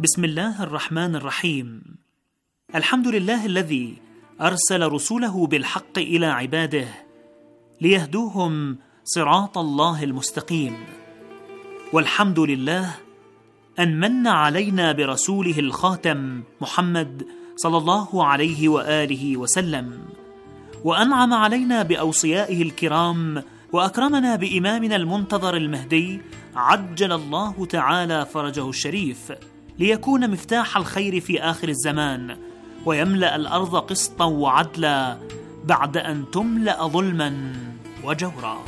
بسم الله الرحمن الرحيم. الحمد لله الذي أرسل رسوله بالحق إلى عباده ليهدوهم صراط الله المستقيم، والحمد لله أن من علينا برسوله الخاتم محمد صلى الله عليه وآله وسلم، وأنعم علينا بأوصيائه الكرام، وأكرمنا بإمامنا المنتظر المهدي عجل الله تعالى فرجه الشريف، ليكون مفتاح الخير في آخر الزمان، ويملأ الأرض قسطا وعدلا بعد أن تملأ ظلما وجورا.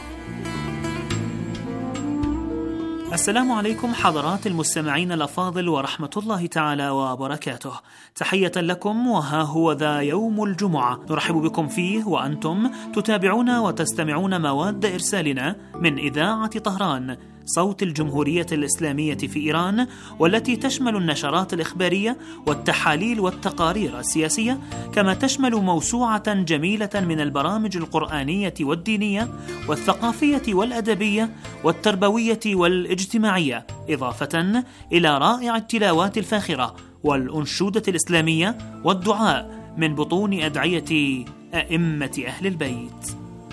السلام عليكم حضرات المستمعين الأفاضل ورحمة الله تعالى وبركاته. تحية لكم، وها هو ذا يوم الجمعة نرحب بكم فيه وأنتم تتابعون وتستمعون مواد إرسالنا من إذاعة طهران صوت الجمهورية الإسلامية في إيران، والتي تشمل النشرات الإخبارية والتحاليل والتقارير السياسية، كما تشمل موسوعة جميلة من البرامج القرآنية والدينية والثقافية والأدبية والتربوية والاجتماعية، إضافة إلى رائع التلاوات الفاخرة والأنشودة الإسلامية والدعاء من بطون أدعية أئمة أهل البيت.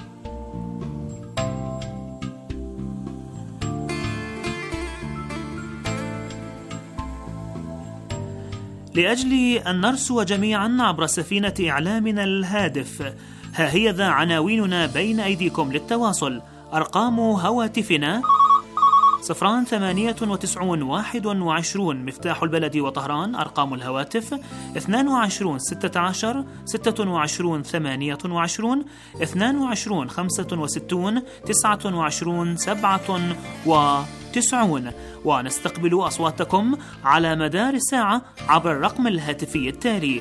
لأجل أن نرسو جميعا عبر سفينة إعلامنا الهادف، ها هي ذا عناويننا بين أيديكم للتواصل. أرقام هواتفنا 09891 مفتاح البلد وطهران. أرقام الهواتف 22 16 26 28 22 65 29 97. ونستقبل أصواتكم على مدار الساعة عبر الرقم الهاتفي التالي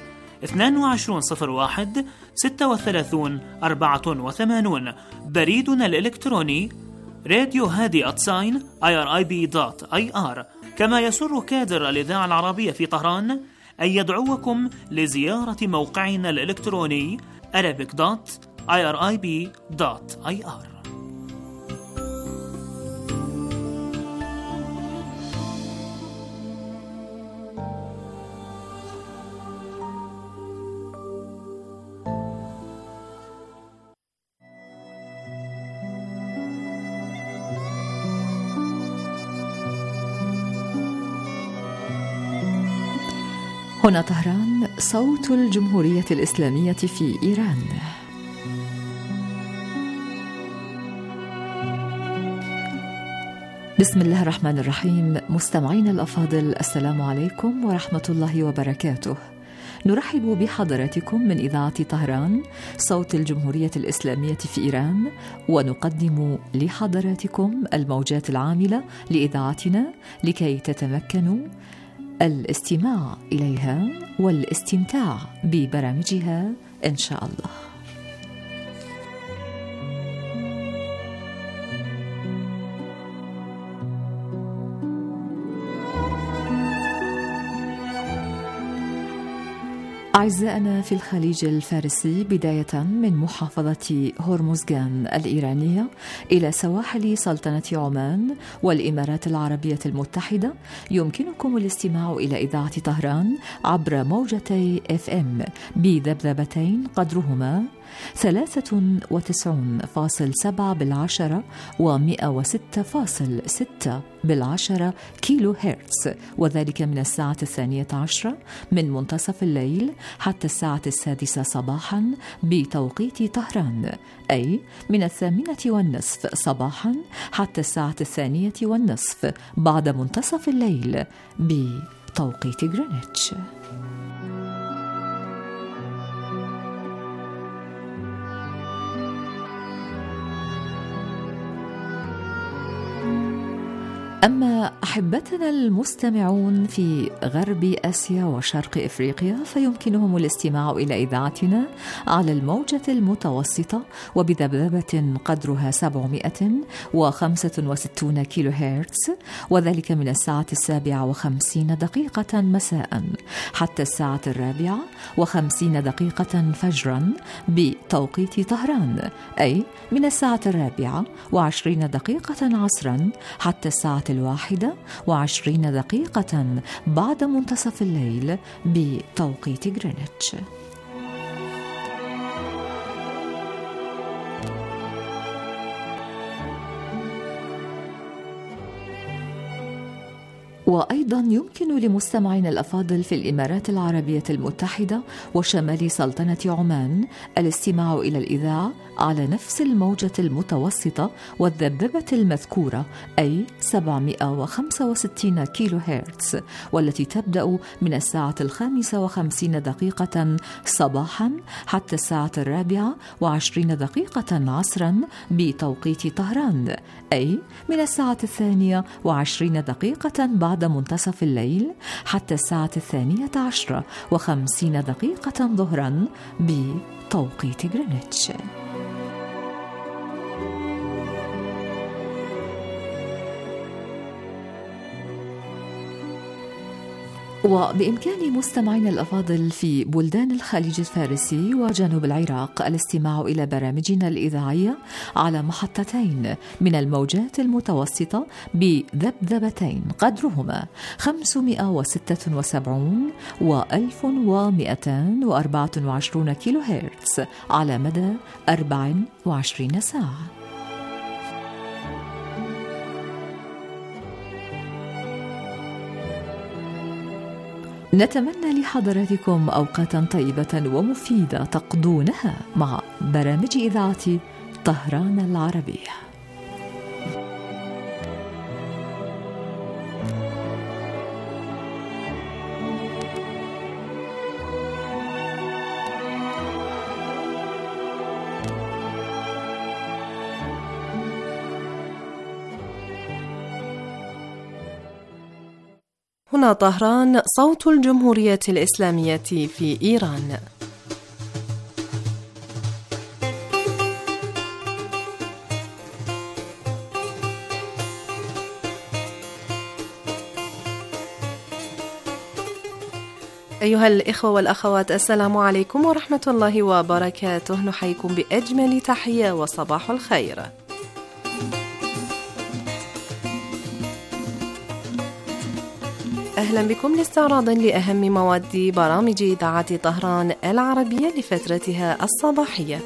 2201 36 84. بريدنا الإلكتروني راديو هادي @irib.ir. كما يسر كادر الإذاعة العربية في طهران أن يدعوكم لزيارة موقعنا الإلكتروني arabic.irib.ir. هنا طهران صوت الجمهورية الإسلامية في إيران. بسم الله الرحمن الرحيم. مستمعين الأفاضل، السلام عليكم ورحمة الله وبركاته. نرحب بحضراتكم من إذاعة طهران صوت الجمهورية الإسلامية في إيران، ونقدم لحضراتكم الموجات العاملة لإذاعتنا لكي تتمكنوا الاستماع إليها والاستمتاع ببرامجها إن شاء الله. أعزائنا في الخليج الفارسي، بداية من محافظة هرمزغان الإيرانية إلى سواحل سلطنة عمان والإمارات العربية المتحدة، يمكنكم الاستماع إلى إذاعة طهران عبر موجتي FM بذبذبتين قدرهما 93.7 بالعشرة و106.6 بالعشرة كيلو هرتز، وذلك من الساعة 12 من منتصف الليل حتى الساعة 6 صباحا بتوقيت طهران، أي من 8:30 صباحا حتى الساعة 2:30 بعد منتصف الليل بتوقيت غرينتش. أما أحبتنا المستمعون في غرب آسيا وشرق إفريقيا، فيمكنهم الاستماع إلى إذاعتنا على الموجة المتوسطة وبذبذبة قدرها 765 كيلو هرتز، وذلك من الساعة 7:50 مساء حتى الساعة 4:50 فجرا بتوقيت طهران، أي من الساعة 4:20 عصرا حتى الساعة 1:20 بعد منتصف الليل بتوقيت غرينتش. وأيضا يمكن لمستمعين الأفاضل في الإمارات العربية المتحدة وشمال سلطنة عمان الاستماع إلى الإذاعة على نفس الموجة المتوسطة والذبذبة المذكورة، أي 765 كيلو هرتز، والتي تبدأ من 5:55 صباحا حتى 4:20 عصرا بتوقيت طهران، أي من 2:22 بعد منتصف الليل حتى 2:50 ظهرا بتوقيت غرينتش. وبإمكان مستمعين الأفاضل في بلدان الخليج الفارسي وجنوب العراق الاستماع إلى برامجنا الإذاعية على محطتين من الموجات المتوسطة بذبذبتين قدرهما 576 و 1224 كيلو هرتز على مدى 24 ساعة. نتمنى لحضراتكم أوقاتا طيبة ومفيدة تقضونها مع برامج إذاعة طهران العربية. هنا طهران، صوت الجمهورية الإسلامية في إيران. أيها الإخوة والأخوات، السلام عليكم ورحمة الله وبركاته. نحييكم بأجمل تحية وصباح الخير. أهلا بكم لاستعراض لأهم مواد برامج إذاعة طهران العربية لفترتها الصباحية.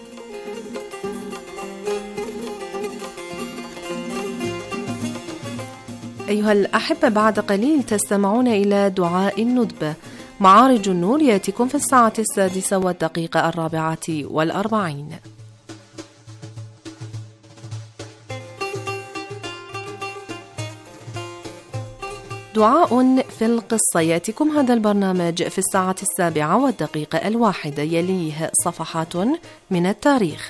أيها الأحبة، بعد قليل تستمعون إلى دعاء الندبة. معارج النور يأتيكم في 6:44. دعاء في القصة يأتيكم هذا البرنامج في 7:01. يليه صفحات من التاريخ.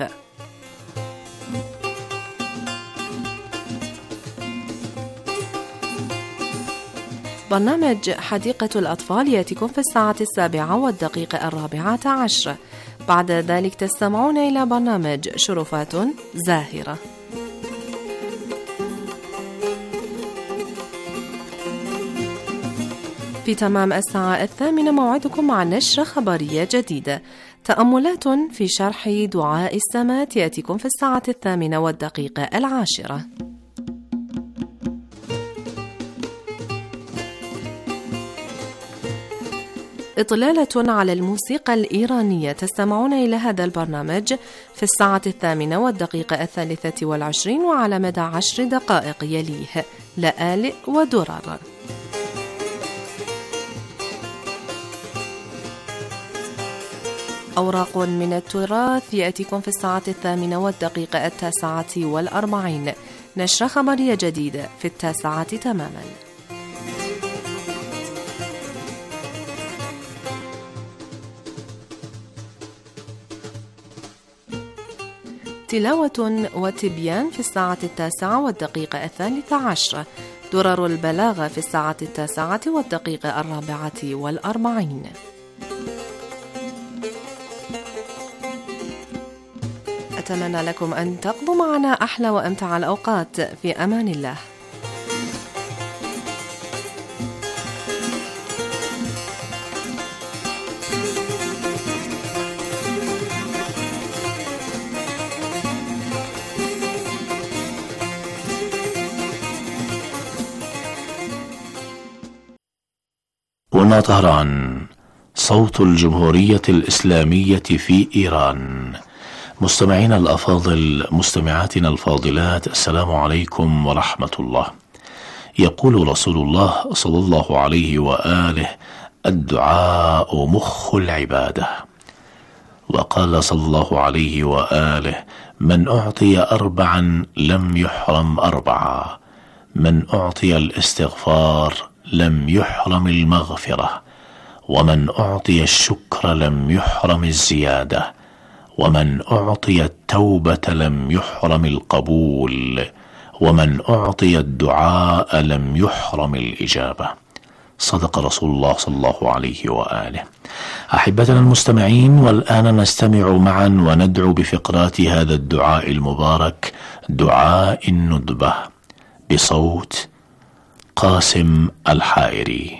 برنامج حديقة الأطفال يأتيكم في 7:04. بعد ذلك تستمعون إلى برنامج شرفات زاهرة. في تمام 8:00 موعدكم مع نشرة خبرية جديدة. تأملات في شرح دعاء السماء يأتيكم في 10:10. إطلالة على الموسيقى الإيرانية، تستمعون إلى هذا البرنامج في 8:23 وعلى مدى 10 دقائق. يليه لآلئ ودرر. أوراق من التراث يأتيكم في 8:09. نشرة خبرية جديدة في 9 تماما. تلاوة وتبيان في 9:13. درر البلاغة في 9:44. أتمنى لكم أن تقضوا معنا أحلى وأمتع الأوقات. في أمان الله. هنا طهران، صوت الجمهورية الإسلامية في إيران. مستمعينا الأفاضل، مستمعاتنا الفاضلات، السلام عليكم ورحمة الله. يقول رسول الله صلى الله عليه وآله: الدعاء مخ العبادة. وقال صلى الله عليه وآله: من أعطي 4 لم يحرم 4، من أعطي الاستغفار لم يحرم المغفرة، ومن أعطي الشكر لم يحرم الزيادة، ومن أعطي التوبة لم يحرم القبول، ومن أعطي الدعاء لم يحرم الإجابة. صدق رسول الله صلى الله عليه وآله. أحبتنا المستمعين، والآن نستمع معا وندعو بفقرات هذا الدعاء المبارك، دعاء الندبة، بصوت قاسم الحائري،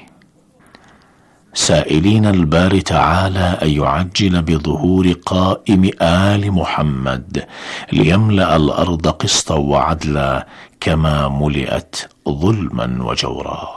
سائلين الباري تعالى أن يعجل بظهور قائم آل محمد ليملأ الأرض قسطا وعدلا كما ملئت ظلما وجورا.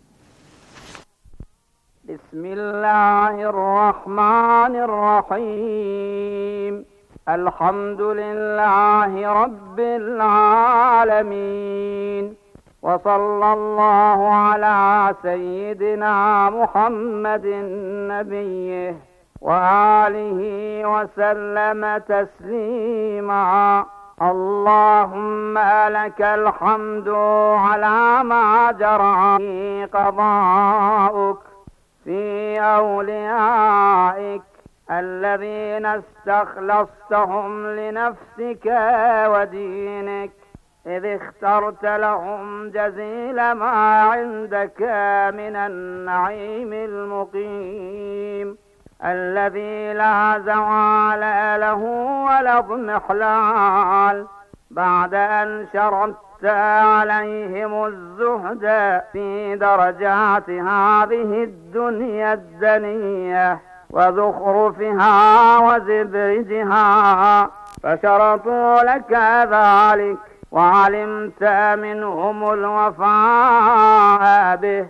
بسم الله الرحمن الرحيم. الحمد لله رب العالمين، وصلى الله على سيدنا محمد نبيه وآله وسلم تسليما. اللهم لك الحمد على ما جرى قضاؤك في أوليائك الذين استخلصتهم لنفسك ودينك، إذ اخترت لهم جزيل ما عندك من النعيم المقيم الذي لا زوال له ولا اضمحلال، بعد أن شرعت عليهم الزهد في درجات هذه الدنيا الدنية وزخرفها وزبرجها، فشرطوا لك ذلك وعلمت منهم الوفاء به،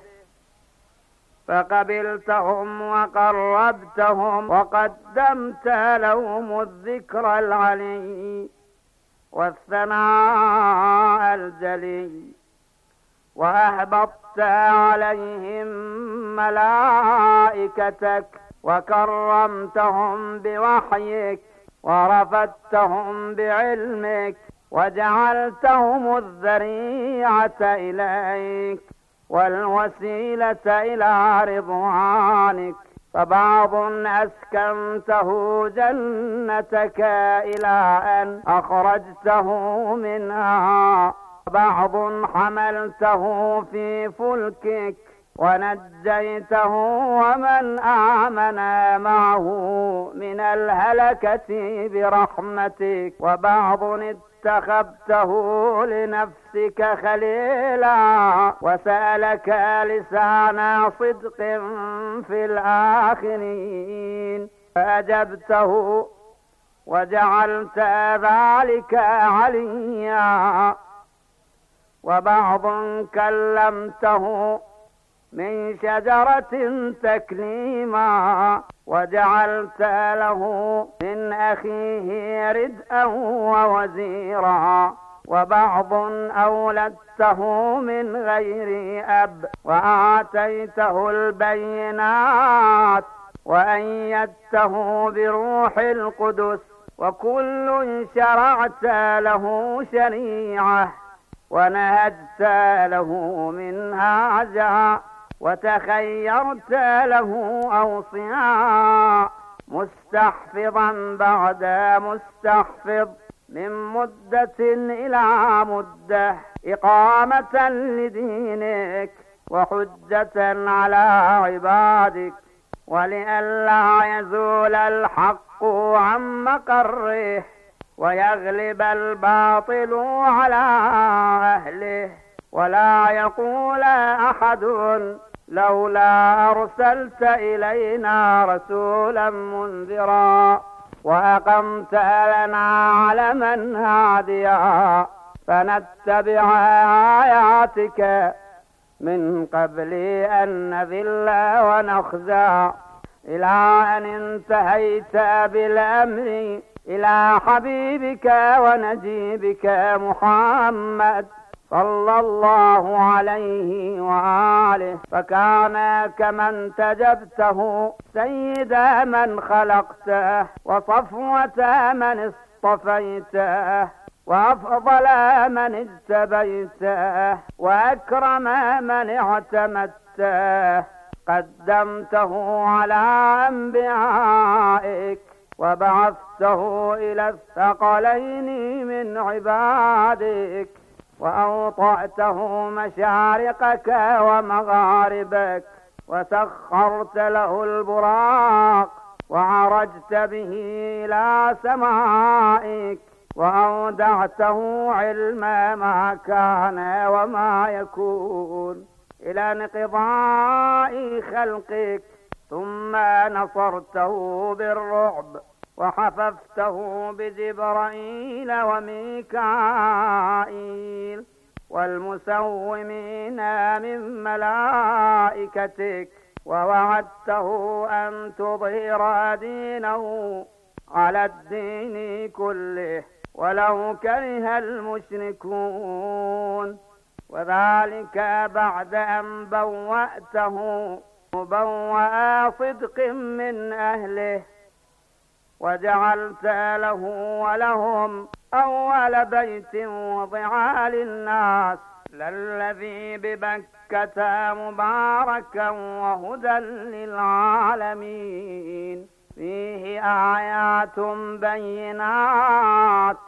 فقبلتهم وقربتهم وقدمت لهم الذكر العلي والثناء الجلي، وأهبطت عليهم ملائكتك وكرمتهم بوحيك ورفدتهم بعلمك وجعلتهم الذريعة إليك والوسيلة إلى رضوانك، فبعض أسكنته جنتك إلى أن أخرجته منها، بعض حملته في فلكك ونجيته ومن آمن معه من الهلكة برحمتك، وبعض اتخذته لنفسك خليلا وسألك لسان صدق في الآخرين فأجبته وجعلت ذلك عليا، وبعض كلمته من شجرة تكليما وجعلت له من أخيه ردءا ووزيرا، وبعض أولدته من غير أب وآتيته البينات وأيدته بروح القدس، وكل شرعت له شريعة ونهجت له منهاجا وتخيرت له أوصياء، مستحفظا بعد مستحفظ من مدة إلى مدة، إقامة لدينك وحجة على عبادك، ولئلا يزول الحق عن مقره ويغلب الباطل على أهله، ولا يقول أحد لولا أرسلت إلينا رسولا منذرا وأقمت لنا علما هاديا فنتبع آياتك من قبل أن نذل ونخزى، إلى أن انتهيت بالأمر إلى حبيبك ونجيبك محمد صلى الله عليه وآله، فكان كمن تجبته سيد من خلقته وصفوة من اصطفيته وأفضل من اجتبيته وأكرم من اعتمدته، قدمته على أنبيائك وبعثته إلى الثقلين من عبادك، وأوطأته مشارقك ومغاربك، وسخرت له البراق وعرجت به إلى سمائك، وأودعته علم ما كان وما يكون إلى انقضاء خلقك، ثم نصرته بالرعب وحففته بجبرائيل وميكائيل والمسومين من ملائكتك، ووعدته أن تظهر دينه على الدين كله ولو كره المشركون، وذلك بعد أن بوأته مبوأ صدق من أهله، وجعلت له ولهم أول بيت وضع للناس للذي ببكة مباركا وهدى للعالمين، فيه آيات بينات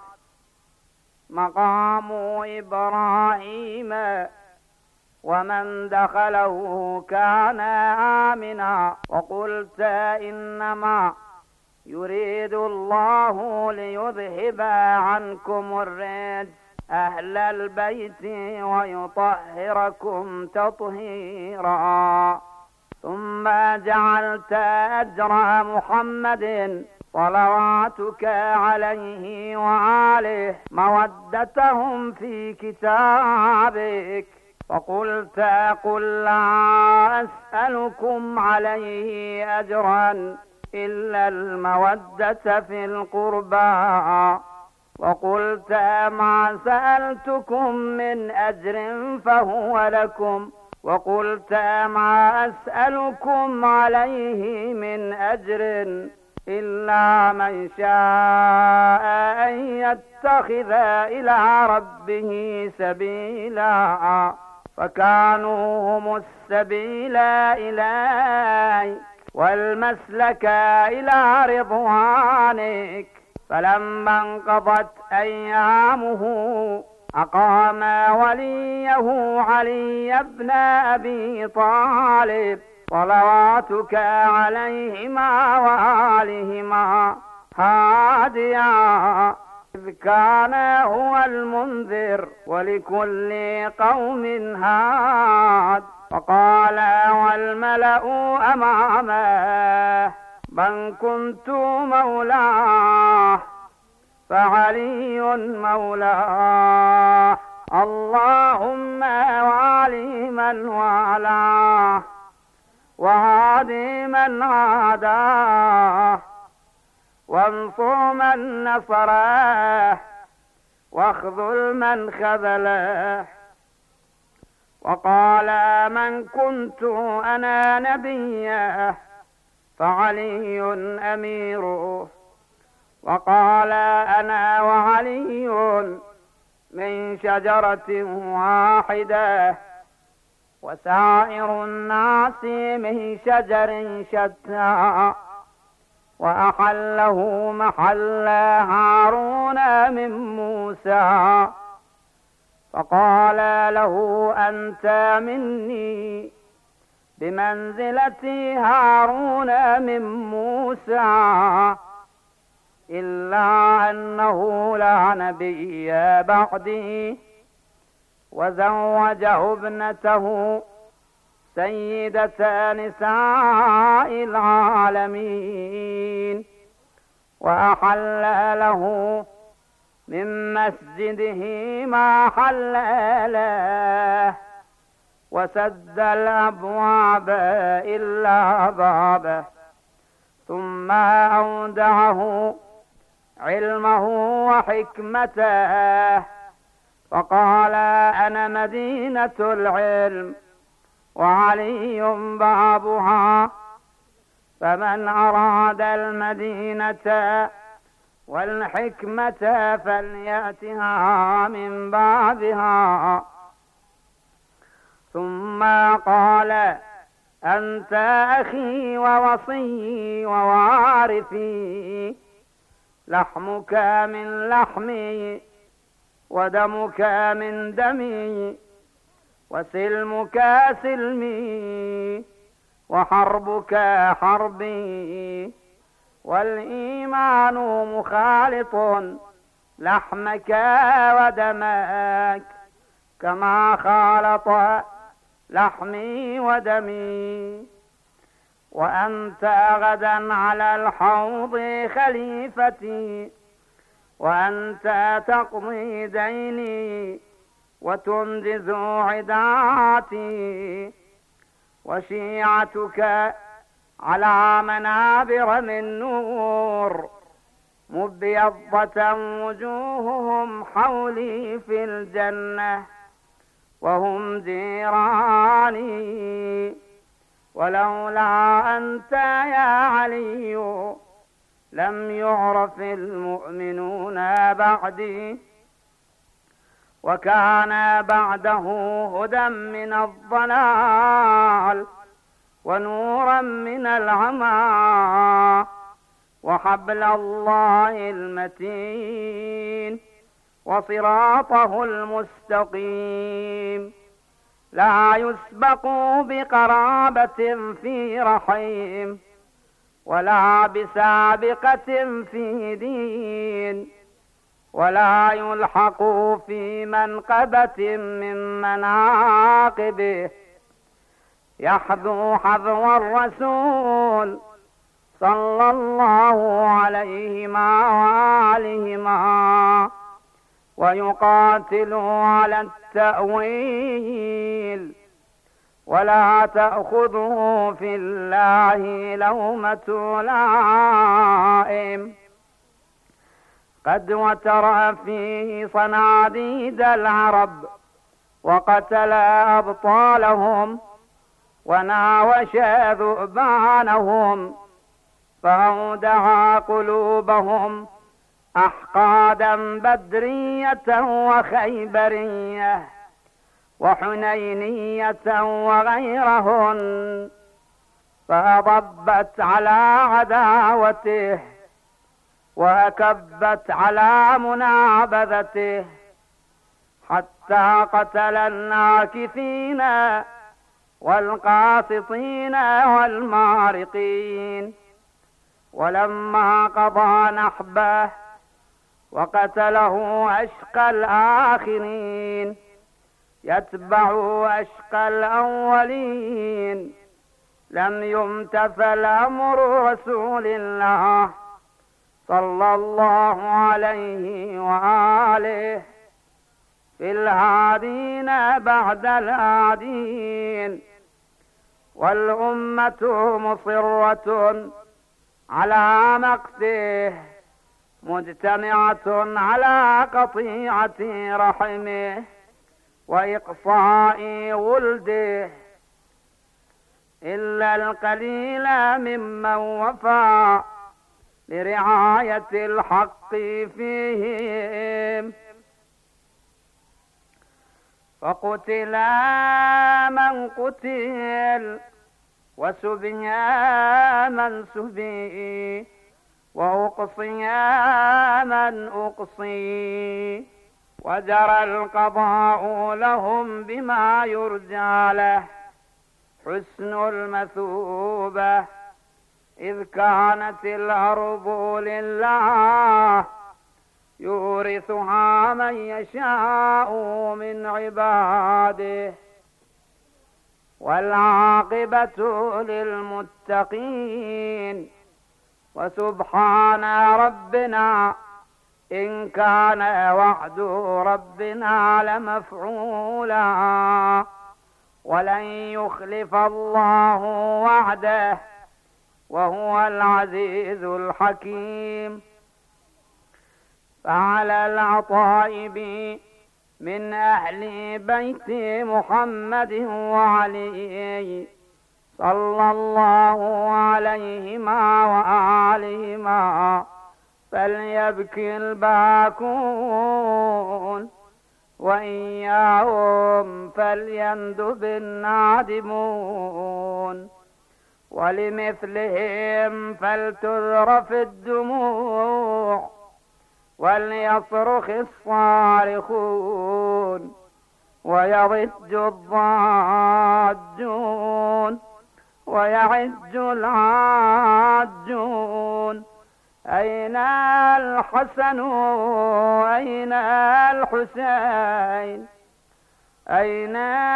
مقام إبراهيم ومن دخله كان آمنا، وقلت إنما يريد الله ليذهب عنكم الرجس أهل البيت ويطهركم تطهيرا، ثم جعلت أجر محمد صلواتك عليه وآله مودتهم في كتابك، فقلت قل لا أسألكم عليه أجرا إلا المودة في القربى، وقلت ما سألتكم من أجر فهو لكم، وقلت ما أسألكم عليه من أجر إلا من شاء أن يتخذ إلى ربه سبيلا، فكانوا هم السبيل إليك والمسلك إلى رضوانك، فلما انقضت أيامه أقام وليه علي بن أبي طالب صلواتك عليهما وآلهما هاديا، إذ كان هو المنذر ولكل قوم هاد، فقال والملأ أمامه من كنت مولاه فعلي مولاه، اللهم وعلي من والاه وعادي من عاداه، وانصر من نصره واخذل من خذله، وقال من كنت أنا نبيه فعلي أميره، وقال أنا وعلي من شجرة واحدة وسائر الناس من شجر شتى، وأحله محل هارون من موسى، فقال له أنت مني بمنزلة هارون من موسى، إلا أنه لا نبي بعدي، وزوجه ابنته سيدة نساء العالمين، وأحل له من مسجده ما حل له وسد الأبواب إلا بابه، ثم أودعه علمه وحكمته، فقال: أنا مدينة العلم وعلي بابها، فمن أراد المدينة والحكمة فليأتها من بابها. ثم قال: أنت أخي ووصي ووارثي، لحمك من لحمي ودمك من دمي، وسلمك سلمي وحربك حربي، والإيمان مخالط لحمك ودمك كما خالط لحمي ودمي. وأنت غدا على الحوض خليفتي، وأنت تقضي ديني وتنجز عداتي، وشيعتك على منابر من نور، مبيضة وجوههم حولي في الجنة، وهم جيراني. ولولا أنت يا علي لم يعرف المؤمنون بعدي، وكان بعده هدى من الضلال ونورا من العمى، وحبل الله المتين وصراطه المستقيم، لا يسبق بقرابة في رحيم، ولا بسابقة في دين، ولا يلحق في منقبة من مناقبه، يحذو حذو الرسول صلى الله عليهما وآلهما، ويقاتل على التأويل، ولا تأخذه في الله لومة لائم، قد وتر فيه صناديد العرب وقتل أبطالهم وناوش ذؤبانهم، فأودع قلوبهم أحقادا بدرية وخيبرية وحنينية وغيرهن، فأضبت على عداوته وأكبت على منابذته، حتى قتل الناكثين والقاسطين والمارقين. ولما قضى نحبه وقتله أشقى الآخرين يتبع أشقى الأولين، لم يمتثل أمر رسول الله صلى الله عليه وآله في الهادين بعد الهادين، والأمة مصرة على مقته، مجتمعة على قطيعة رحمه وإقصاء ولده، إلا القليل ممن وفى لرعاية الحق فيهم. فقتل من قتل وسبي من سبي، وأقصي من أقصي، وجرى القضاء لهم بما يرجى له حسن المثوبة، إذ كانت الأرض لله يورثها من يشاء من عباده، والعاقبة للمتقين. وسبحان ربنا إن كان وعد ربنا لمفعولا، ولن يخلف الله وعده وهو العزيز الحكيم. فعلى العطائب من أهل بيت محمد وعلي صلى الله عليهما وآلهما فليبكي الباكون، وإياهم فليندب النادمون، ولمثلهم فلتذرف الدموع، وليصرخ الصارخون، ويضج الضاجون، ويعج العاجون. أين الحسن أين الحسين، أين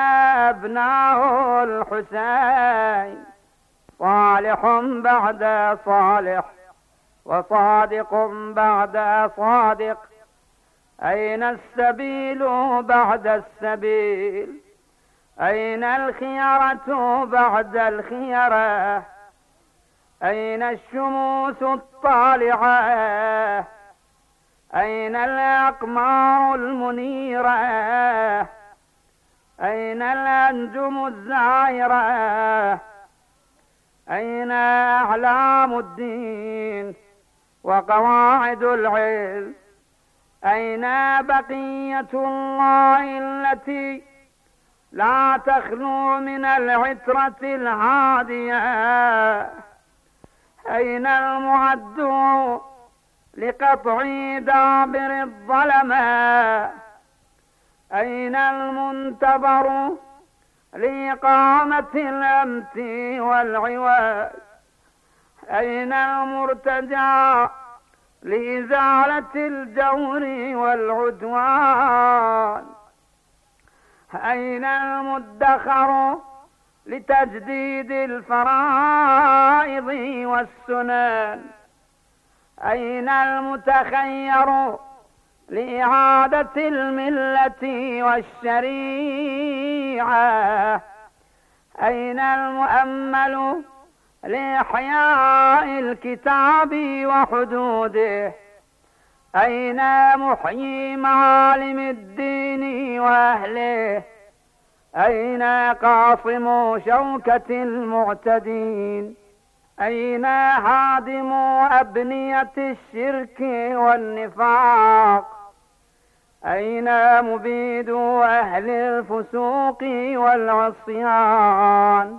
أبناء الحسين، صالح بعد صالح وصادق بعد صادق، أين السبيل بعد السبيل، أين الخيرة بعد الخيرة، أين الشموس الطالعة، أين الأقمار المنيرة، أين الأنجم الزائرة، أين أعلام الدين وقواعد العلم، أين بقية الله التي لا تخلو من العترة الهادية، أين المعد لقطع دابر الظلمة، أين المنتظر لإقامة الأمت والعواد، أين المرتجى لإزالة الجور والعدوان، أين المدخر لتجديد الفرائض والسنن، أين المتخير لإعادة الملة والشريعة، أين المؤمل لإحياء الكتاب وحدوده، أين محيي معالم الدين وأهله، أين قاصم شوكة المعتدين، أين هادم أبنية الشرك والنفاق، أين مبيد أهل الفسوق والعصيان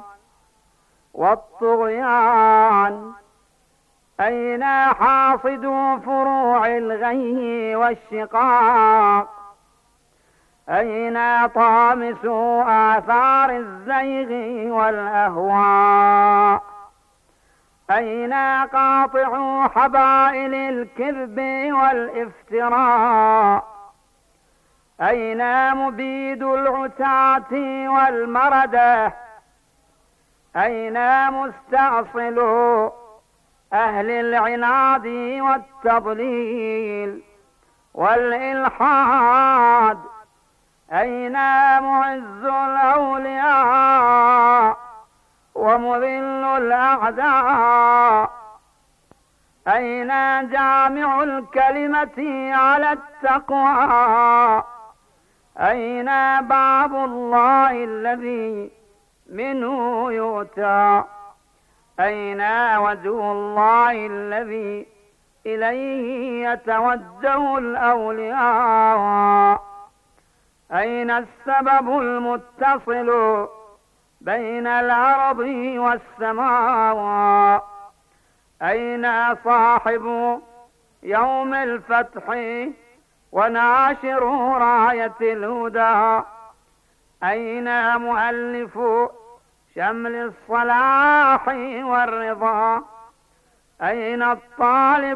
والطغيان، أين حاصد فروع الغي والشقاق، أين طامس آثار الزيغ والأهواء، أين قاطع حبائل الكذب والافتراء، أين مبيد العتاة والمردة، أين مستأصل أهل العناد والتضليل والإلحاد، أين معز الأولياء ومذل الأعداء، أين جامع الكلمة على التقوى، أين باب الله الذي منه يؤتى، أين وجه الله الذي إليه يتوجه الأولياء، أين السبب المتصل بين الأرض والسماء، أين صاحب يوم الفتح وناشر راية الهدى، أين مؤلف شمل الصلاح والرضا، أين الطالب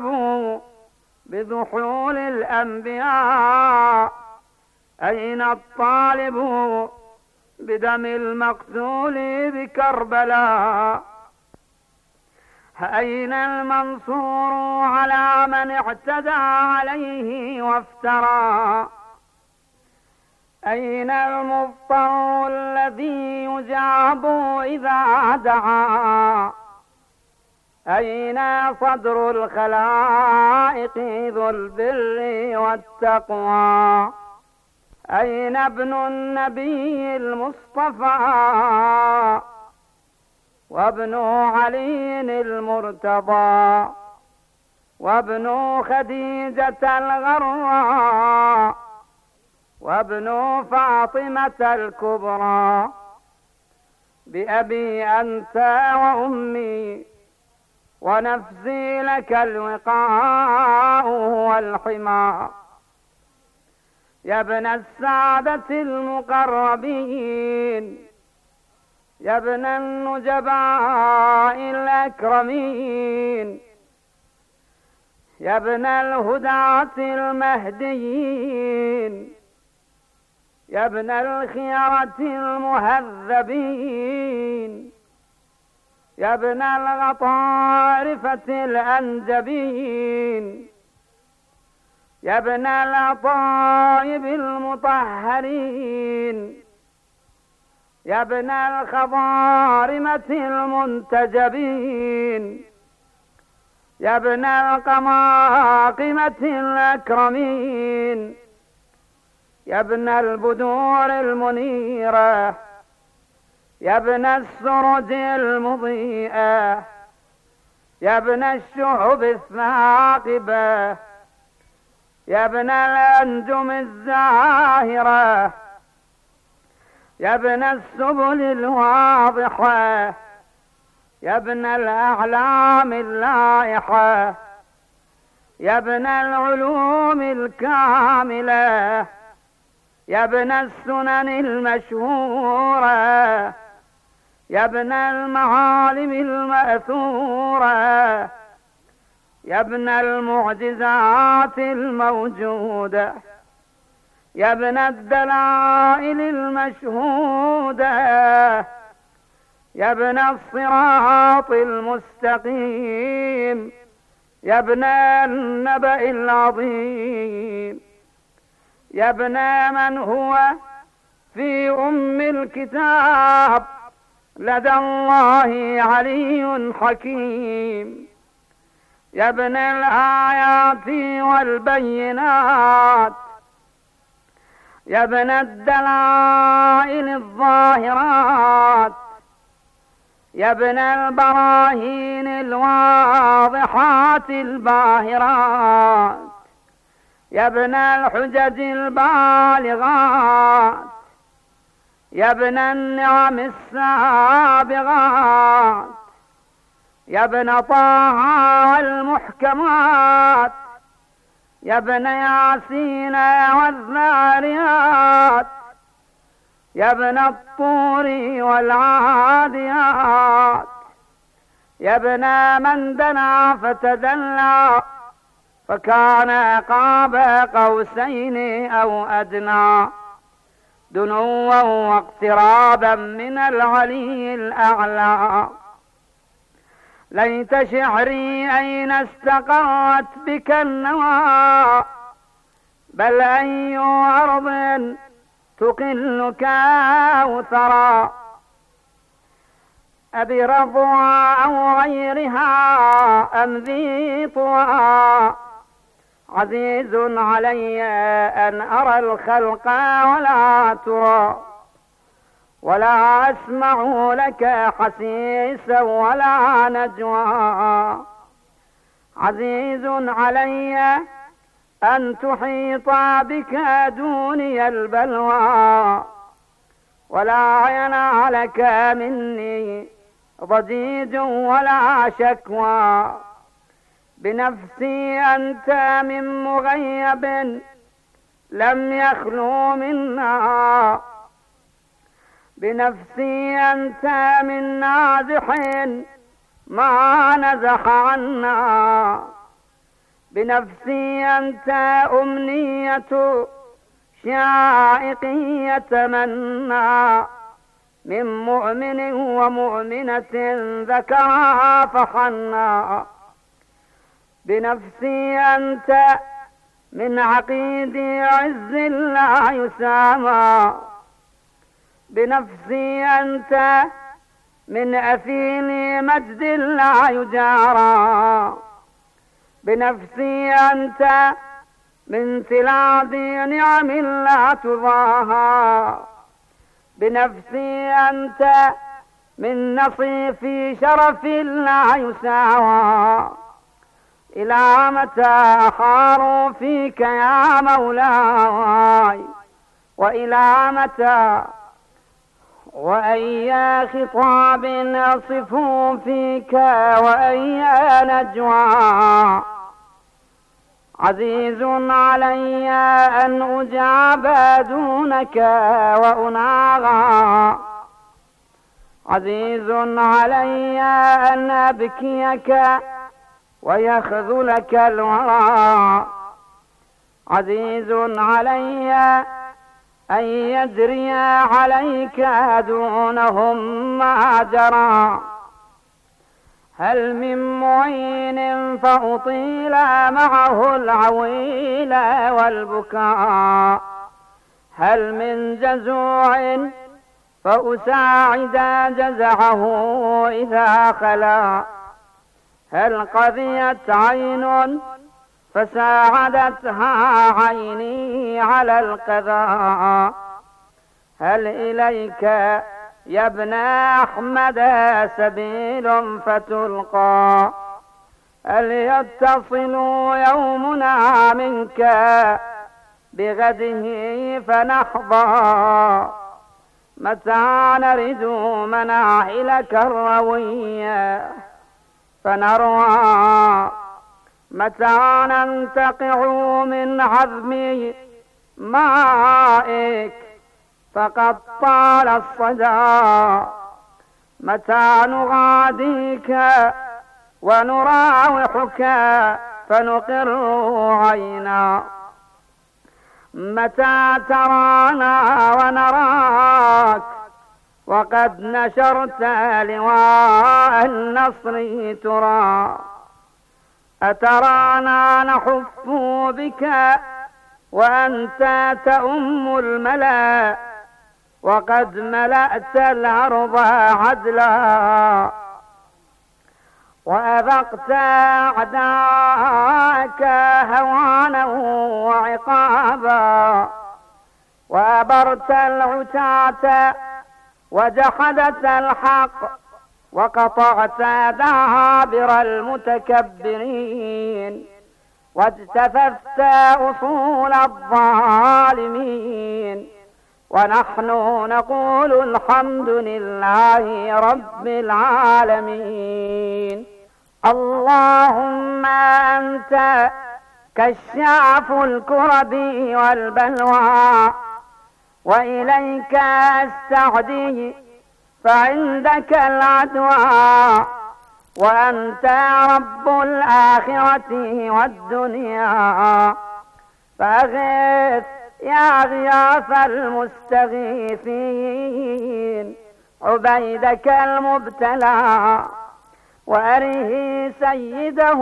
بذحول الأنبياء، أين الطالب بدم المقتول بكربلاء، أين المنصور على من اعتدى عليه وافترى، أين المضطر الذي يجاب إذا دعا؟ أين صدر الخلائق ذو البر والتقوى؟ أين ابن النبي المصطفى وابن علي المرتضى وابن خديجة الغراء وابن فاطمة الكبرى؟ بأبي أنت وأمي ونفسي لك الوقاء والحمى. يا ابن السعادة المقربين، يا ابن النجباء الأكرمين، يا ابن الهداة المهديين، يا ابن الخيرة المهذبين، يا ابن الغطارفة الأنجبين، يا ابن الأطايب المطهرين، يا ابن الخضارمة المنتجبين، يا ابن القماقمة الأكرمين، يا ابن البدور المنيرة، يا ابن السرج المضيئة، يا ابن الشعب الثاقبة، يا ابن الأنجم الزاهرة، يا ابن السبل الواضحة، يا ابن الأعلام اللائحة، يا ابن العلوم الكاملة، يا ابن السنن المشهورة، يا ابن المعالم المأثورة، يا ابن المعجزات الموجودة، يا ابن الدلائل المشهودة، يا ابن الصراط المستقيم، يا ابن النبأ العظيم، يا ابن من هو في أم الكتاب لدى الله علي حكيم، يا ابن الآيات والبينات، يا ابن الدلائل الظاهرات، يا ابن البراهين الواضحات الباهرات، يا ابن الحجج البالغات، يا ابن النعم السابغات، يا ابن طه المحكمات، يا ابن ياسين والذاريات، يا ابن الطور والعاديات، يا ابن من دنا فتدلى فكان قاب قوسين أو أدنى، دنوا واقترابا من العلي الأعلى. ليت شعري أين استقرت بك النوى، بل أي أرض تقلك أوثرا، أبي رضوى أو غيرها أم ذي طوى، عزيز علي أن أرى الخلق ولا ترى، ولا أسمع لك حسيسا ولا نجوى، عزيز علي أن تحيط بك دوني البلوى، ولا ينالك مني ضجيج ولا شكوى، بنفسي أنت من مغيب لم يخلو منا، بنفسي أنت من نازح ما نزح عنا، بنفسي أنت أمنية شائق يتمنى، من مؤمن ومؤمنة ذكرها فحنا، بنفسي أنت من عقيد عز لا يسامى، بنفسي أنت من أثيل مجد لا يجارى، بنفسي أنت من تلاد نعم لا تضاهى، بنفسي أنت من نصيف شرف لا يساوى. إلى متى أخار فيك يا مولاي، وإلى متى وأي خطاب أصف فيك وأي نجوى. عزيز علي أن أجاب دونك وأناغى، عزيز علي أن أبكيك ويخذلك الورى، عزيز علي أن يجري عليك دونهم ما جرى. هل من معين فأطيل معه العويل والبكاء، هل من جزوع فأساعد جزعه إذا خلا، هل قضيت عين فساعدتها عيني على القضاء. هل إليك يا ابن أحمد سبيل فتلقى، هل يتصل يومنا منك بغده فنحظى. متى نرد مناحلك الروية فنروى، متى ننتقع من عظم مائك فقد طال الصدى. متى نغاديك ونراوحك فنقر عينا، متى ترانا ونراك وقد نشرت لواء النصر ترى. أترانا نحف بك وأنت تؤم الملا، وقد ملأت الأرض عدلا، وأذقت أعداءك هوانا وعقابا، وأبرت العتاة وجحدت الحق، وقطعت دابر المتكبرين، واجتثثت أصول الظالمين. ونحن نقول الحمد لله رب العالمين. اللهم أنت كشاف الكرب والبلوى، وإليك أستعدي فعندك العدوى، وأنت رب الآخرة والدنيا. فأغث يا غياث المستغيثين عبيدك المبتلى، وأره سيده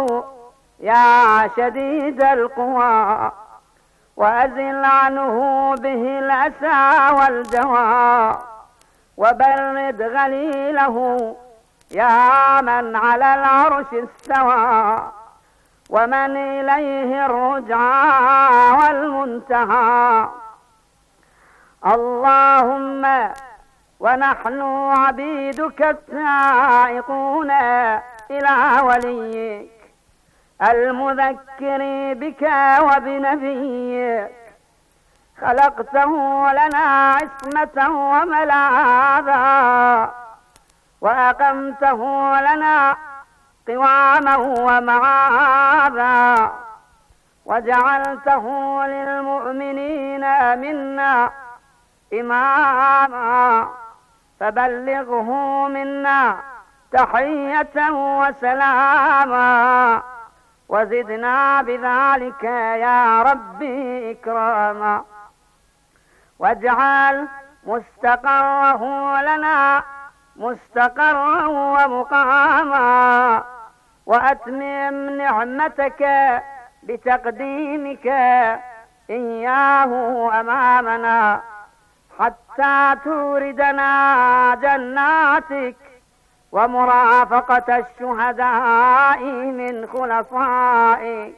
يا شديد القوى، وأزل عنه به الأسى والجوى، وبرد غليله يا من على العرش استوى، ومن إليه الرجعى والمنتهى. اللهم ونحن عبيدك السائقون إلى وليك المذكر بك وبنبيك، خلقته لنا عصمة وملاذا، وأقمته لنا قواما ومعاذا، وجعلته للمؤمنين منا إماما، فبلغه منا تحية وسلاما، وزدنا بذلك يا ربي إكراما. واجعل مستقره لنا مستقرا ومقاما، وأتمم نعمتك بتقديمك إياه أمامنا حتى توردنا جناتك ومرافقة الشهداء من خلصائك.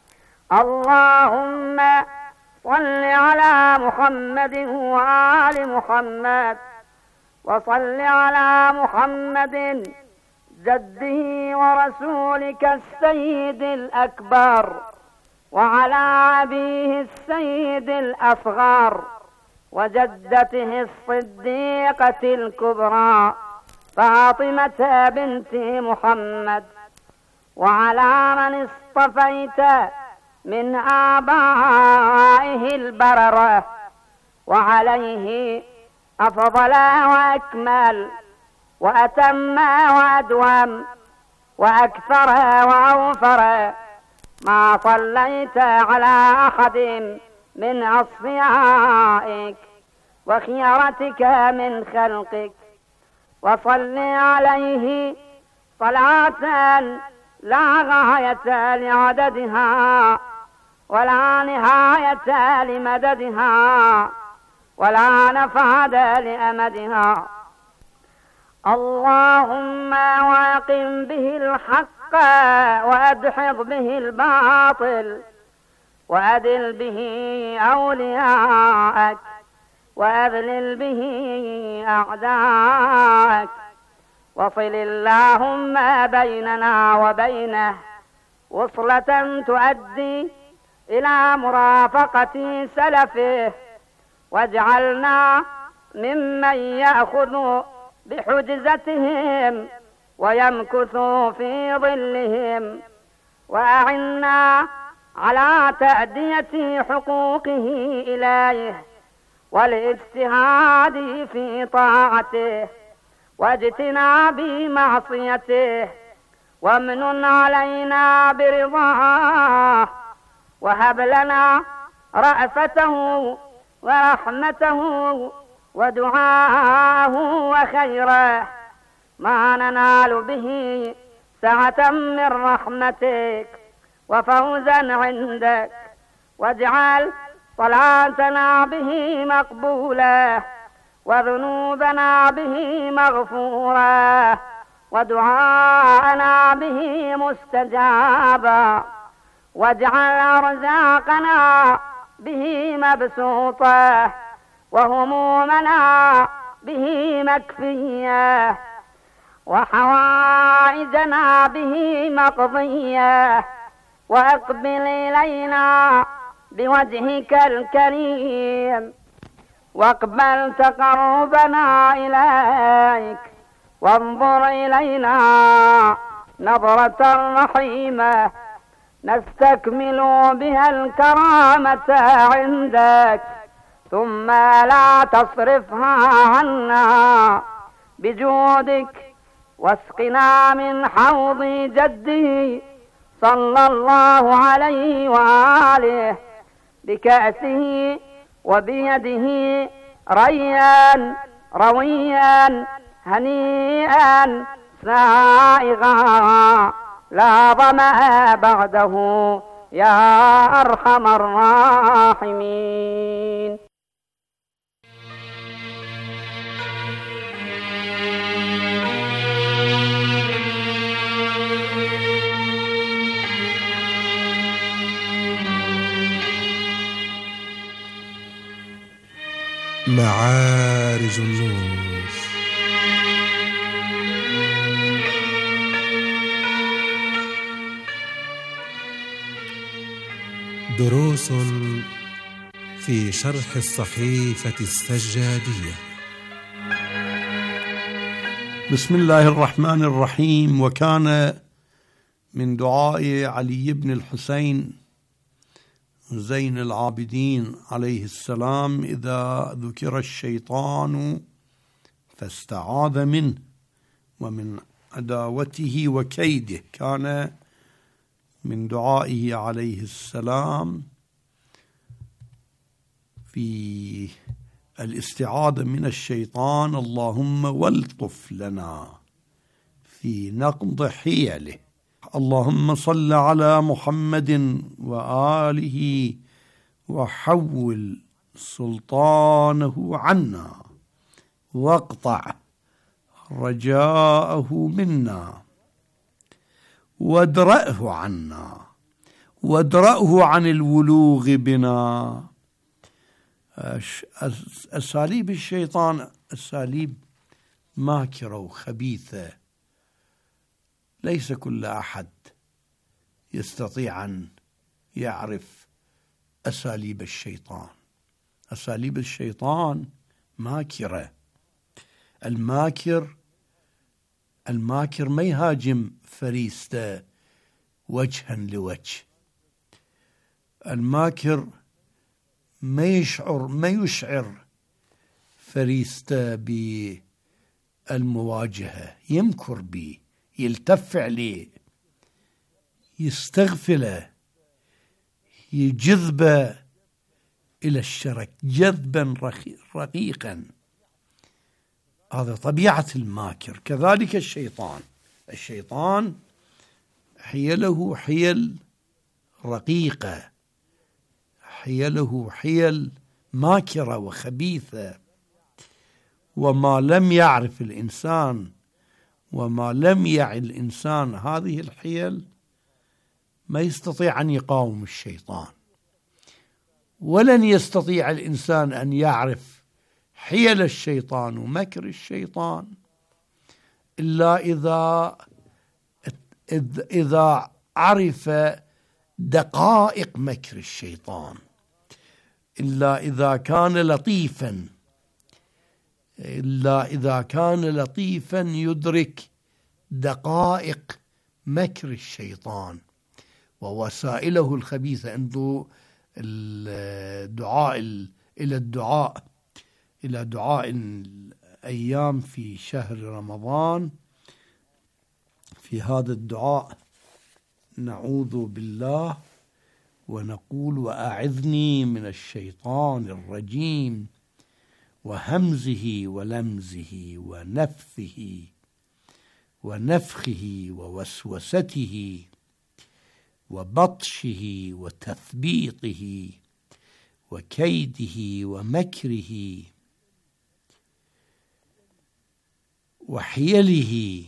اللهم صل على محمد وآل محمد، وصل على محمد جده ورسولك السيد الأكبر، وعلى أبيه السيد الأصغر، وجدته الصديقة الكبرى فاطمة بنت محمد، وعلى من اصطفيت من آبائه البررة، وعليه أفضل وأكمل وأتم وأدوم وأكثر وأوفر ما صليت على أحد من أصفيائك وخيرتك من خلقك. وصل عليه صلاة لا غاية لعددها ولا نهاية لمددها ولا نفاد لأمدها. اللهم واقم به الحق وأدحض به الباطل، وأذل به أولياءك، وأذلل به أعداءك. وصل اللهم بيننا وبينه وصلة تؤدي إلى مرافقة سلفه، واجعلنا ممن يأخذ بحجزتهم ويمكث في ظلهم، وأعنا على تأدية حقوقه إليه والاجتهاد في طاعته واجتناب معصيته، وامنن علينا برضاه، وهب لنا رأفته ورحمته ودعاءه وخيره ما ننال به سعة من رحمتك وفوزا عندك. واجعل صلاتنا به مقبولة، وذنوبنا به مغفورة، ودعاءنا به مستجابا. واجعل أرزاقنا به مبسوطة، وهمومنا به مكفية، وحوائجنا به مقضية. وأقبل إلينا بوجهك الكريم، واقبل تقربنا إليك، وانظر إلينا نظرة رحيمة نستكمل بها الكرامة عندك، ثم لا تصرفها عنا بجودك. واسقنا من حوض جدي صلى الله عليه وآله بكأسه وبيده ريا رويا هنيئا سائغا لا ظمأ بعده يا أرحم الراحمين. معارج النور. دروس في شرح الصحيفة السجادية. بسم الله الرحمن الرحيم. وكان من دعاء علي بن الحسين زين العابدين عليه السلام إذا ذكر الشيطان فاستعاذ منه ومن عداوته وكيده، كان من دعائه عليه السلام في الاستعاذة من الشيطان: اللهم والطف لنا في نقض حيله اللهم صل على محمد وآله وحول سلطانه عنا واقطع رجاءه منا وادرأه عنا وادرأه عن الولوغ بنا. أساليب الشيطان أساليب ماكرة وخبيثة، ليس كل أحد يستطيع أن يعرف أساليب الشيطان. أساليب الشيطان ماكرة. الماكر ما يهاجم فريسته وجها لوجه. الماكر ما يشعر فريسته بالمواجهة، يمكر به، يلتف عليه، يستغفله، يجذبه إلى الشرك جذبا رقيقا. هذا طبيعة الماكر. كذلك الشيطان حيله حيل رقيقة، حيله حيل ماكرة وخبيثة. وما لم يعرف الإنسان وما لم يعي الإنسان هذه الحيل ما يستطيع أن يقاوم الشيطان. ولن يستطيع الإنسان أن يعرف حيل الشيطان ومكر الشيطان إلا إذا عرف دقائق مكر الشيطان، إلا إذا كان لطيفا يدرك دقائق مكر الشيطان ووسائله الخبيثة. انظروا إلى دعاء الأيام في شهر رمضان. في هذا الدعاء نعوذ بالله ونقول: وأعذني من الشيطان الرجيم وهمزه ولمزه ونفخه ووسوسته وبطشه وتثبيطه وكيده ومكره وحيله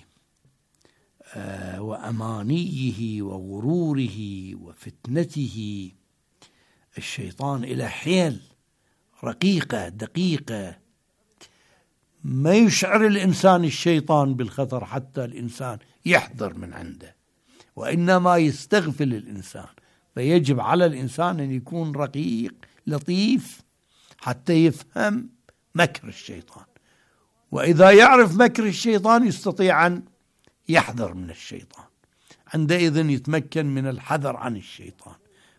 وأمانيه وغروره وفتنته. الشيطان إلى حيل رقيقة دقيقة، ما يشعر الإنسان الشيطان بالخطر حتى الإنسان يحذر من عنده، وإنما يستغفل الإنسان. فيجب على الإنسان أن يكون رقيق لطيف حتى يفهم مكر الشيطان، وإذا يعرف مكر الشيطان يستطيع أن يحذر من الشيطان. عندئذ يتمكن من الحذر عن الشيطان،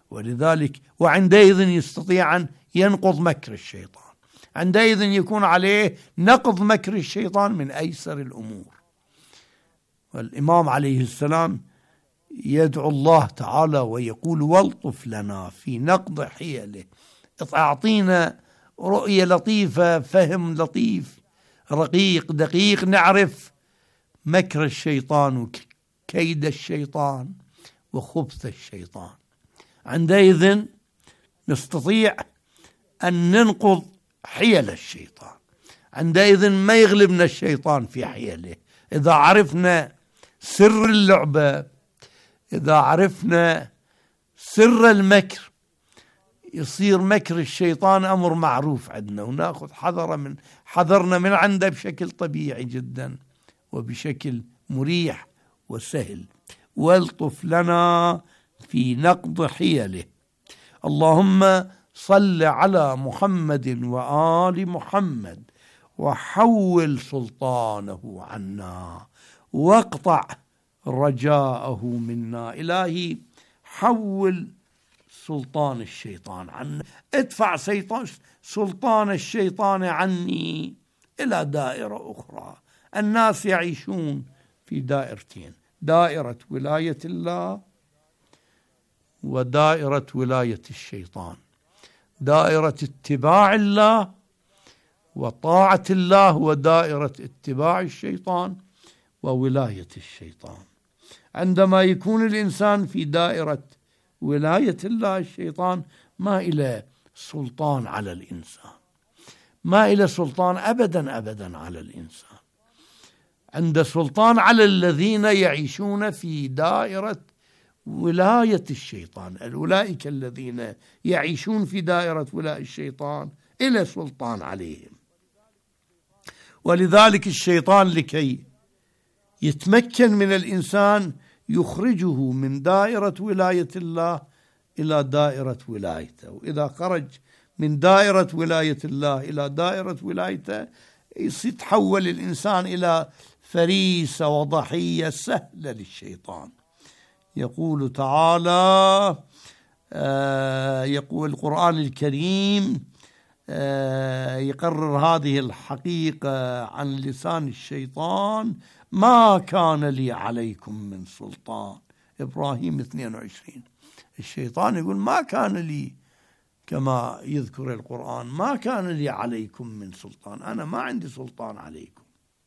وعندئذ يستطيع أن ينقض مكر الشيطان. عندئذ يكون عليه نقض مكر الشيطان من أيسر الأمور. والإمام عليه السلام يدعو الله تعالى ويقول: والطف لنا في نقض حيله. أعطينا رؤية لطيفة، فهم لطيف رقيق دقيق، نعرف مكر الشيطان وكيد الشيطان وخبث الشيطان. عندئذ نستطيع أن ننقض حيل الشيطان. عندئذ ما يغلبنا الشيطان في حيله. إذا عرفنا سر اللعبة، إذا عرفنا سر المكر، يصير مكر الشيطان أمر معروف عندنا، ونأخذ حذرنا من عنده بشكل طبيعي جدا وبشكل مريح وسهل. والطف لنا في نقض حيله. اللهم صل على محمد وآل محمد وحول سلطانه عنا واقطع رجاءه منا. إلهي حول سلطان الشيطان عنا، ادفع سلطان الشيطان عني إلى دائرة أخرى. الناس يعيشون في دائرتين: دائرة ولاية الله ودائرة ولاية الشيطان، دائرة اتباع الله وطاعة الله ودائرة اتباع الشيطان وولاية الشيطان. عندما يكون الإنسان في دائرة ولاية الله، الشيطان ما إلى سلطان على الإنسان، ما إلى سلطان أبدا أبدا على الإنسان. عنده سلطان على الذين يعيشون في دائرة ولاية الشيطان. أولئك الذين يعيشون في دائرة ولاية الشيطان إلى سلطان عليهم. ولذلك الشيطان لكي يتمكن من الإنسان يخرجه من دائرة ولاية الله إلى دائرة ولايته، وإذا خرج من دائرة ولاية الله إلى دائرة ولايته يتحول الإنسان إلى فريسة وضحية سهلة للشيطان. يقول تعالى، يقول القرآن الكريم يقرر هذه الحقيقة عن لسان الشيطان: ما كان لي عليكم من سلطان. إبراهيم 22. الشيطان يقول ما كان لي، كما يذكر القرآن، ما كان لي عليكم من سلطان، أنا ما عندي سلطان عليكم.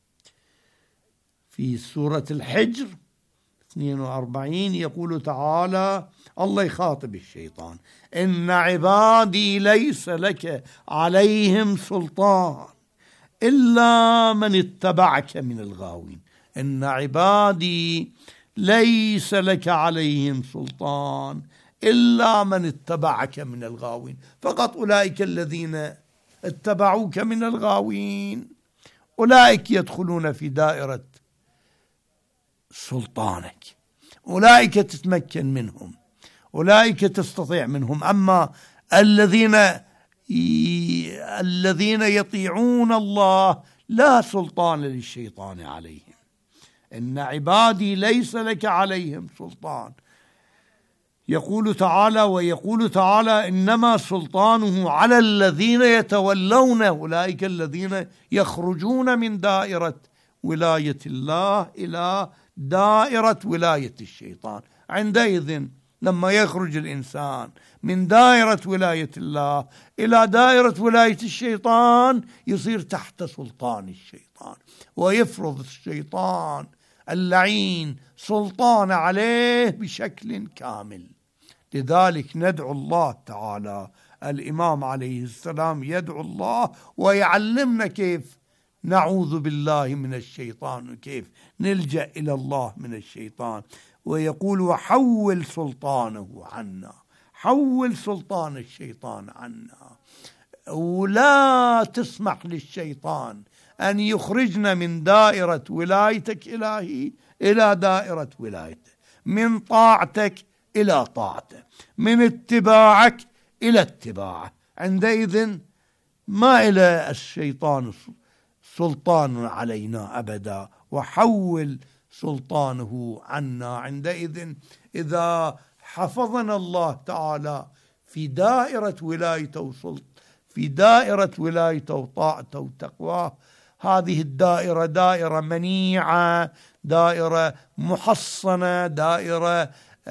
في سورة الحجر 42 يقول تعالى، الله يخاطب الشيطان: إن عبادي ليس لك عليهم سلطان إلا من اتبعك من الغاوين. إن عبادي ليس لك عليهم سلطان إلا من اتبعك من الغاوين. فقط أولئك الذين اتبعوك من الغاوين أولئك يدخلون في دائرة سلطانك، أولئك تتمكن منهم، أولئك تستطيع منهم. أما الذين يطيعون الله لا سلطان للشيطان عليهم. إن عبادي ليس لك عليهم سلطان. يقول تعالى، ويقول تعالى: إنما سلطانه على الذين يتولونه، أولئك الذين يخرجون من دائرة ولاية الله إلى دائرة ولاية الشيطان. عندئذ لما يخرج الإنسان من دائرة ولاية الله إلى دائرة ولاية الشيطان يصير تحت سلطان الشيطان، ويفرض الشيطان اللعين سلطان عليه بشكل كامل. لذلك ندعو الله تعالى، الإمام عليه السلام يدعو الله ويعلمنا كيف نعوذ بالله من الشيطان وكيف نلجأ إلى الله من الشيطان. ويقول: وحول سلطانه عنا، حول سلطان الشيطان عنا، ولا تسمح للشيطان أن يخرجنا من دائرة ولايتك إلهي إلى دائرة ولايته، من طاعتك إلى طاعته، من اتباعك إلى اتباعه. عندئذ ما إلى الشيطان سلطان علينا أبدا، وحول سلطانه عنا. عندئذ إذا حفظنا الله تعالى في دائرة ولايته في دائرة ولايته وطاعته وتقواه، هذه الدائرة دائرة منيعة، دائرة محصنة، دائرة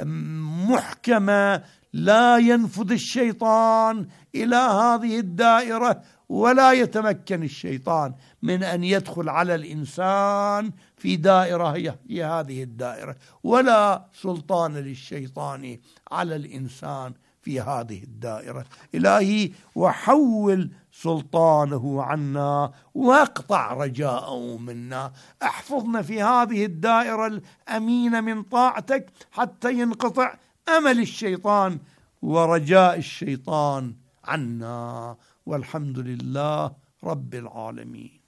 محكمة، لا ينفذ الشيطان إلى هذه الدائرة، ولا يتمكن الشيطان من أن يدخل على الإنسان في دائرة هي هذه الدائرة، ولا سلطان للشيطان على الإنسان في هذه الدائرة. إلهي وحول سلطانه عنا واقطع رجاءه منا، احفظنا في هذه الدائرة الأمينة من طاعتك حتى ينقطع أمل الشيطان ورجاء الشيطان عنا. والحمد لله رب العالمين.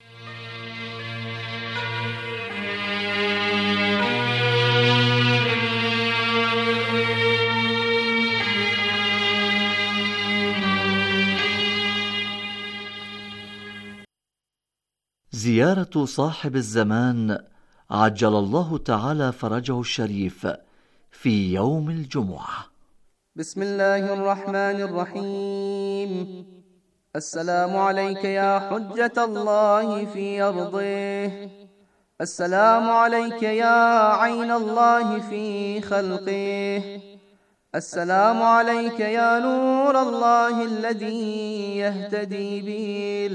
زيارة صاحب الزمان عجل الله تعالى فرجه الشريف في يوم الجمعة. بسم الله الرحمن الرحيم. السلام عليك يا حجة الله في أرضه، السلام عليك يا عين الله في خلقه، السلام عليك يا نور الله الذي يهتدي به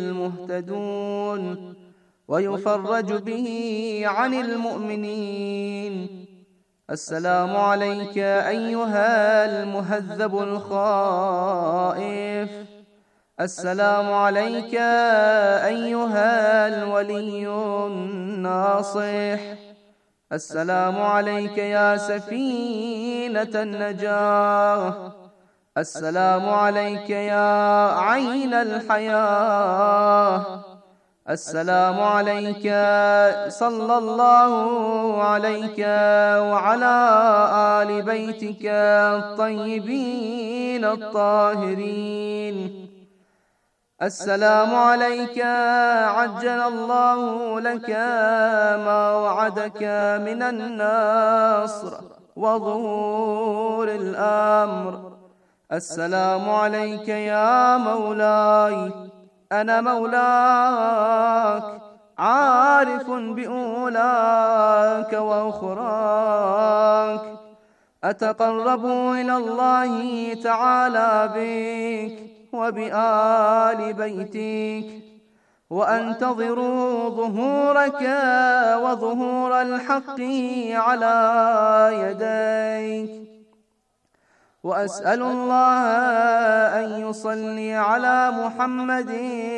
المهتدون ويفرج به عن المؤمنين. السلام عليك أيها المهذب الخائف. السلام عليك أيها الولي الناصح. السلام عليك يا سفينة النجاة. السلام عليك يا عين الحياة. السلام عليك صلى الله عليك وعلى آل بيتك الطيبين الطاهرين. السلام عليك عجل الله لك ما وعدك من النصر وظهور الأمر. السلام عليك يا مولاي، أنا مولاك، عارف بأولاك وأخراك، أتقرب إلى الله تعالى بك وبآل بيتك، وأنتظر ظهورك وظهور الحق على يديك، وأسأل الله أن يصلي على محمد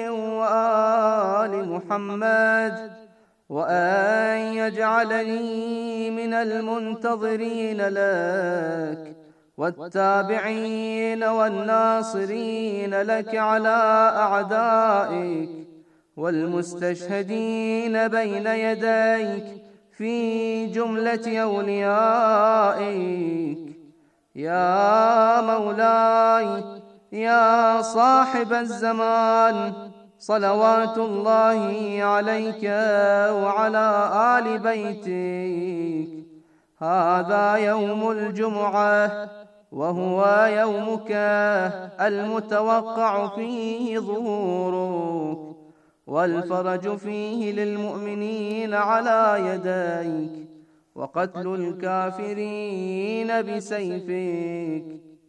وآل محمد، وأن يجعلني من المنتظرين لك والتابعين والناصرين لك على أعدائك، والمستشهدين بين يديك في جملة أوليائك. يا مولاي يا صاحب الزمان، صلوات الله عليك وعلى آل بيتك. هذا يوم الجمعة، وهو يومك المتوقع فيه ظهورك، والفرج فيه للمؤمنين على يديك، وقتل الكافرين بسيفك.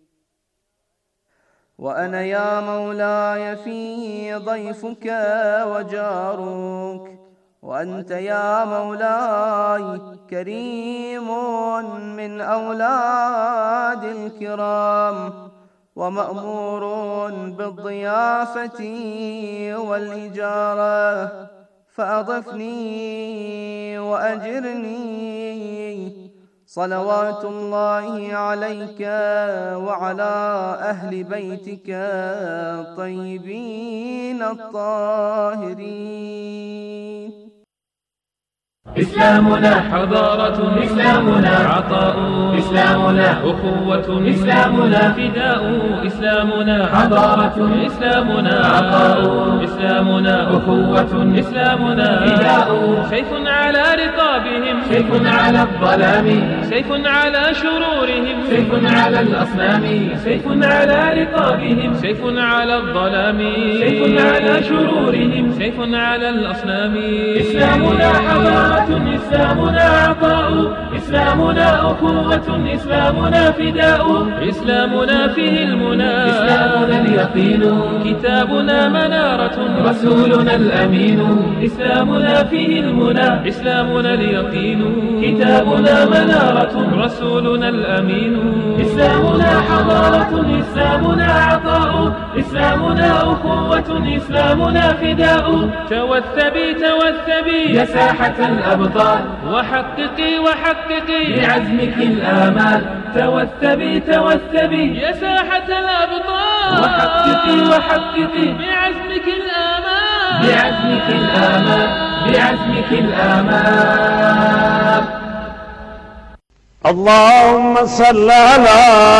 وأنا يا مولاي فيه ضيفك وجارك، وأنت يا مولاي كريم من أولاد الكرام، ومأمور بالضيافة والإجارة، فأضفني وأجرني. صلوات الله عليك وعلى أهل بيتك الطيبين الطاهرين. إسلامنا حضارة، إسلامنا عطاء، إسلامنا أخوة، إسلامنا فداء، إسلامنا حضارة، إسلامنا عطاء، إسلامنا أخوة، إسلامنا فداء. سيف على رقابهم، سيف على الظلام، سيف على شرورهم، سيف على الأصنام، سيف على رقابهم، سيف على الظلام، سيف على شرورهم، سيف على الأصنام. إسلامنا حضارة، إسلامنا عطاء، إسلامنا أخوة، إسلامنا فداء، إسلامنا فيه المنى، إسلامنا اليقين، كتابنا منارة، رسولنا الأمين، إسلامنا فيه المنى، إسلامنا اليقين، كتابنا منارة، رسولنا الأمين. إسلامنا حضارة، إسلامنا عطاء، إسلامنا أخوة، إسلامنا فداء. توثبي توثبي يا ساحة الأبطال، وحققي وحققي بعزمك الآمال. توثبي توثبي يا ساحة الأبطال، وحققي وحققي بعزمك الآمال، بعزمك الآمال، بعزمك الآمال. اللهم صل على